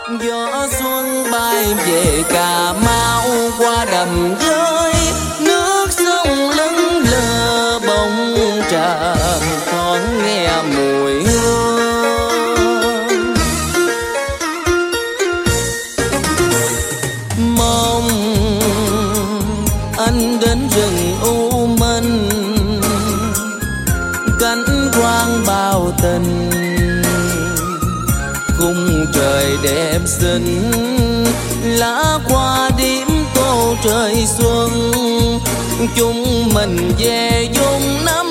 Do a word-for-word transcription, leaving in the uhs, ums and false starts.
Gió xuân bay về Cà Mau qua đầm với nước sông lững lờ bóng tràm thoáng nghe mùi hương. Mong anh đến rừng u minh, cánh quang bao tình, khung trời đẹp xinh, lá hoa điểm tô trời xuân. Chúng mình về vùng Nam